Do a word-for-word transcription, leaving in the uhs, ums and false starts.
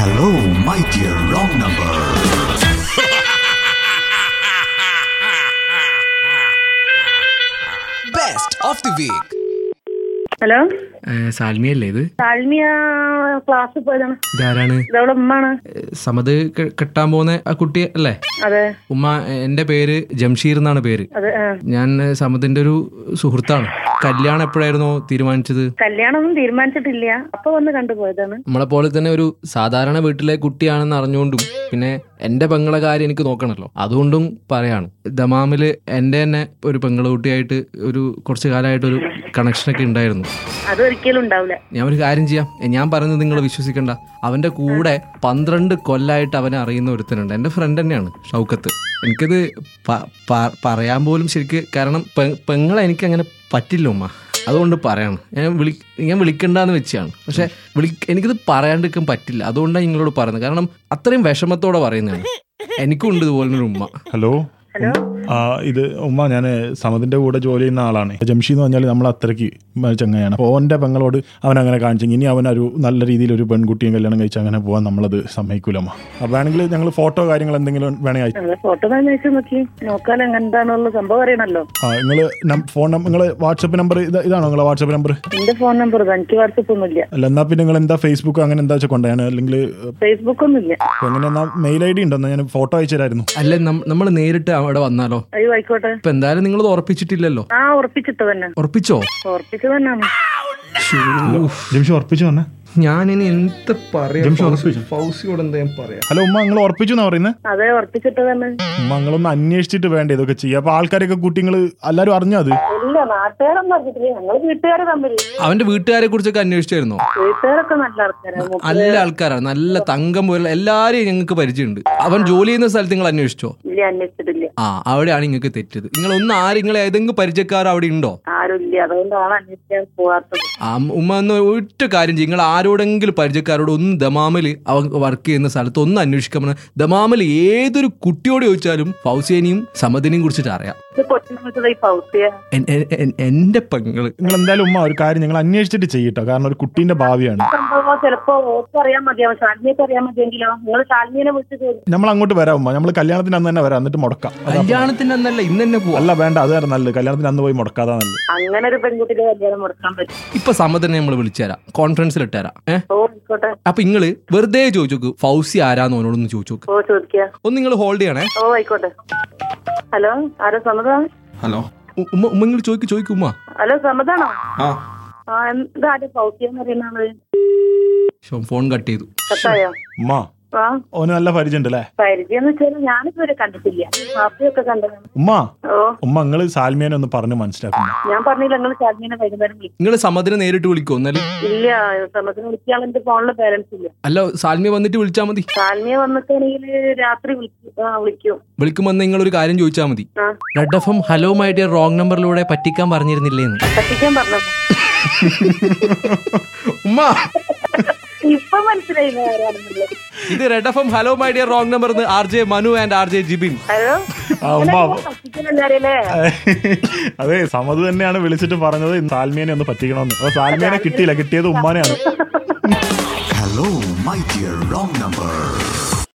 Hello, my dear wrong number. Best of the week. Hello, സാൽമിയല്ലേ ഇത്? Salmiya ക്ലാസ്സിൽ പോയതാണ്. ഇതാരാണ്? ഇതവിടെ ഉമ്മാണ്. സമത് കെട്ടാൻ പോകുന്ന ആ കുട്ടി അല്ലേ? അതെ. ഉമ്മ, എന്റെ പേര് ജംഷീർ എന്നാണ് പേര്. അതെ. ഞാൻ സമതിന്റെ ഒരു സുഹൃത്താണ്. കല്യാണം എപ്പോഴായിരുന്നോ തീരുമാനിച്ചത്? കല്യാണം ഒന്നും തീരുമാനിച്ചിട്ടില്ല, അപ്പൊ വന്ന് കണ്ടുപോയതാണ്. നമ്മളെ പോലെ തന്നെ ഒരു സാധാരണ വീട്ടിലെ കുട്ടിയാണെന്ന് അറിഞ്ഞുകൊണ്ടും പിന്നെ എന്റെ പെങ്ങളെ കാര്യം എനിക്ക് നോക്കണല്ലോ, അതുകൊണ്ടും പറയാണ്. ദമാമില് എന്റെ തന്നെ ഒരു പെങ്ങളെ കുട്ടിയായിട്ട് ഒരു കുറച്ചു കാലമായിട്ട് ഒരു കണക്ഷനൊക്കെ ഉണ്ടായിരുന്നു. അതൊരിക്കലും ഉണ്ടാവില്ല. ഞാൻ ഒരു കാര്യം ചെയ്യാം, ഞാൻ പറയുന്നത് നിങ്ങൾ വിശ്വസിക്കണ്ട. അവന്റെ കൂടെ പന്ത്രണ്ട് കൊല്ലായിട്ട് അവനെ അറിയുന്ന ഒരുത്തനുണ്ട്, എന്റെ ഫ്രണ്ട് തന്നെയാണ്, ഷൗക്കത്ത്. എനിക്കത് പറയാൻ പോലും ശരിക്ക്, കാരണം പെങ്ങളെ എനിക്ക് അങ്ങനെ പറ്റില്ല ഉമ്മ, അതുകൊണ്ട് പറയാണ്. ഞാൻ വിളി ഞാൻ വിളിക്കണ്ടെന്ന് വെച്ചാണ്, പക്ഷെ വിളി എനിക്കിത് പറയാണ്ടിരിക്കാൻ പറ്റില്ല, അതുകൊണ്ടാണ് നിങ്ങളോട് പറയുന്നത്. കാരണം അത്രയും വിഷമത്തോടെ പറയുന്നതാണ്. എനിക്കും ഉണ്ട് ഇതുപോലൊരു ഉമ്മ. ഹലോ ആ ഇത് ഉമ്മ, ഞാൻ സമതിന്റെ കൂടെ ജോലി ചെയ്യുന്ന ആളാണ്. ജംഷി എന്ന് പറഞ്ഞാൽ നമ്മൾ അത്രയ്ക്ക് ചങ്ങയാണ്. അപ്പോൾ ഓൻ്റെ പെങ്ങളോട് അവൻ അങ്ങനെ കാണിച്ചെങ്കിൽ ഇനി അവനൊരു നല്ല രീതിയിൽ ഒരു പെൺകുട്ടിയും കല്യാണം കഴിച്ച് അങ്ങനെ പോകാൻ നമ്മളത് സമ്മതിക്കൂല അമ്മ. അപ്പോൾ വേണമെങ്കിൽ ഞങ്ങൾ ഫോട്ടോ കാര്യങ്ങൾ എന്തെങ്കിലും വേണേ അയച്ചു. ഫോട്ടോ നോക്കി നോക്കാൻ എന്താണുള്ള സംഭവം അറിയണല്ലോ. ആ നിങ്ങൾ ഫോൺ നിങ്ങൾ വാട്സപ്പ് നമ്പർ ഇതാണോ നിങ്ങളെ വാട്സപ്പ് നമ്പർ? എന്റെ ഫോൺ നമ്പർ എനിക്ക് വാട്സപ്പ് ഒന്നും ഇല്ല. അല്ല, എന്നാ പിന്നെ നിങ്ങൾ എന്താ ഫേസ്ബുക്ക് അങ്ങനെ എന്താ വെച്ചാൽ കൊണ്ടാണ്, അല്ലെങ്കിൽ ഫേസ്ബുക്ക് ഒന്നും ഇല്ല. എങ്ങനെ എന്നാ മെയിൽ ഐ ഡി ഉണ്ടോ? ഞാൻ ഫോട്ടോ അയച്ചു തരായിരുന്നു. അല്ലെ നമ്മൾ നേരിട്ട് അവിടെ വന്നാലോ? അയ്യോ ആയിക്കോട്ടെ. ഇപ്പൊ എന്തായാലും നിങ്ങൾ ഉറപ്പിച്ചിട്ടില്ലല്ലോ? ആ ഉറപ്പിച്ചിട്ട് തന്നെ. ഉറപ്പിച്ചോ? ഉറപ്പിച്ചു തന്നെയാണ്. ജംഷി ഉറപ്പിച്ചു തന്നെ. ഞാനിനി എന്ത് പറയാം, ഫൗസിയോട് എന്താ ഞാൻ പറയാ? ഹലോ ഉമ്മ, നിങ്ങൾ ഉറപ്പിച്ചു എന്നാ പറയുന്നത്? അതെ, ഉറപ്പിച്ചിട്ട് തന്നെ. ഉമ്മ നിങ്ങളൊന്ന് അന്വേഷിച്ചിട്ട് വേണ്ട ഇതൊക്കെ ചെയ്യാം. അപ്പൊ ആൾക്കാരൊക്കെ കുട്ടികൾ എല്ലാരും അറിഞ്ഞോ? അത് ഇല്ല, നാട്ടുകാരൊന്നും അറിഞ്ഞിട്ടില്ല. ഞങ്ങൾ വീട്ടുകാരെ തമ്മിൽ. അവന്റെ വീട്ടുകാരെ കുറിച്ചൊക്കെ അന്വേഷിച്ചായിരുന്നോ? വീട്ടുകാരൊക്കെ നല്ല ആൾക്കാരാണ്, നല്ല ആൾക്കാരാണ്, നല്ല തങ്കം പോലെ എല്ലാരെയും ഞങ്ങൾക്ക് പരിചയമുണ്ട്. അവൻ ജോലി ചെയ്യുന്ന സ്ഥലത്ത് നിങ്ങൾ അന്വേഷിച്ചോ? ഇല്ല, അന്വേഷിച്ചിട്ടില്ല. ആ, അവിടെയാണ് നിങ്ങൾക്ക് തെറ്റത്. നിങ്ങൾ ഒന്ന് ആര് നിങ്ങൾ ഏതെങ്കിലും പരിചയക്കാർ അവിടെ ഉണ്ടോ? ആരുമില്ല, അതുകൊണ്ടാണ് അന്വേഷിക്കാൻ പോവാത്തത്. ആ ഉമ്മ ഒന്ന് ഒറ്റ കാര്യം ചെയ്യും, നിങ്ങൾ ആരോടെങ്കിലും പരിചയക്കാരോട് ഒന്ന് ദമാമിൽ അവൻ വർക്ക് ചെയ്യുന്ന സ്ഥലത്ത് ഒന്ന് അന്വേഷിക്കാൻ പറഞ്ഞാൽ, ദമാമിൽ ഏതൊരു കുട്ടിയോട് ചോദിച്ചാലും ഫൗസിയനെയും സമദിനെയും കുറിച്ചിട്ട് അറിയാം. എന്റെ പെങ്ങള്. നിങ്ങൾ എന്തായാലും ഉമ്മ ഒരു കാര്യം നിങ്ങൾ അന്വേഷിച്ചിട്ട് ചെയ്യട്ടോ, കാരണം ഒരു കുട്ടീന്റെ ഭാവിയാണ്. ചിലപ്പോ അറിയാൻ മതിയാവും, ശാലിനിയൊക്കെ അറിയാൻ മതിയെങ്കിലോ. നിങ്ങൾ ശാലിനിയെ വിളിച്ച് നമ്മൾ അങ്ങോട്ട് വരാം ഉമ്മ, നമ്മൾ കല്യാണത്തിന് അന്ന് തന്നെ വരാം, എന്നിട്ട് മുടക്കാം. കല്യാണത്തിന് അന്നല്ല, ഇന്ന് തന്നെ പോവാ. അല്ല വേണ്ട, അത് വേറെ നല്ലത്. കല്യാണത്തിന് അന്ന് പോയി മുടക്കാതാ നല്ലത്. അങ്ങനെ ഒരു പെൺകുട്ടിയുടെ കല്യാണം മുടക്കാൻ പറ്റും. ഇപ്പൊ സമദിനെ നമ്മൾ വിളിച്ചുതരാം, കോൺഫറൻസിൽ ഇട്ടുതരാം. ഏഹ് അപ്പൊ നിങ്ങള് വെറുതെ ചോദിച്ചോക്ക് ഫൗസി ആരാന്ന് ഓനോടൊന്ന് ചോദിച്ചോക്ക്. ഓ ചോദിക്കാ. ഒന്ന് നിങ്ങൾ ഹോൾഡ് ചെയ്യണേ. ഓ ആയിക്കോട്ടെ. ഹലോ, ആരാ? സമതാ? ഹലോ ഉമ്മ, ഉമ്മ നിങ്ങൾ ചോദിക്കും ചോദിക്കും ഉമ്മ. ഹലോ, സമതാണോ? ആ എന്താ ഫൗസിയെന്ന് പറയുന്ന ആള്? ഫോൺ കട്ട് ചെയ്തു. കട്ടായോ? ഉമ്മ ഓന് നല്ല പരിചയം ഉണ്ടല്ലേ? പരിചയം വെച്ചാൽ ഞാനിതുവരെ കണ്ടിട്ടില്ല, മാപ്പിയൊക്കെ കണ്ടതാണ്. ഉമ്മ ഓ ഉമ്മ നിങ്ങള് സാൽമിയനെ ഒന്ന് പറഞ്ഞ് മനസ്സിലാക്കും. ഞാൻ പറഞ്ഞില്ല, നിങ്ങൾ സാൽമിയനെ വൈകുന്നേരം വിളിക്കും. നിങ്ങൾ സമദിനെ നേരിട്ട് വിളിക്കോ? എന്നാലും ഇല്ല, സമദിനെ വിളിക്കാൻ എന്റെ ഫോണില് ബാലൻസ് ഇല്ല. അല്ല, സാൽമിയ വന്നിട്ട് വിളിച്ചാൽ മതി. സാൽമിയ വന്നിട്ടാണെങ്കിൽ രാത്രി വിളിക്കും. വിളിക്കുമ്പോ നിങ്ങൾ ഒരു കാര്യം ചോദിച്ചാൽ മതി. Red F M hello my dear wrong നമ്പറിലൂടെ പറ്റിക്കാൻ പറഞ്ഞിരുന്നില്ലേന്ന്. പറ്റിക്കാൻ പറഞ്ഞു ഉമ്മ. ഇപ്പൊ മനസ്സിലായില്ല ആരാണെന്നുള്ളത്. ഇത് red F M hello my dear wrong number R J Manu and R J Jibin. Hello, അതെ, സമത് തന്നെയാണ് വിളിച്ചിട്ട് പറഞ്ഞത് സാൽമിയനെ ഒന്ന് പറ്റിക്കണമെന്ന്. അപ്പൊ സാൽമിയനെ കിട്ടിയില്ല, കിട്ടിയത് ഉമ്മാനെയാണ്. Hello, my dear wrong number.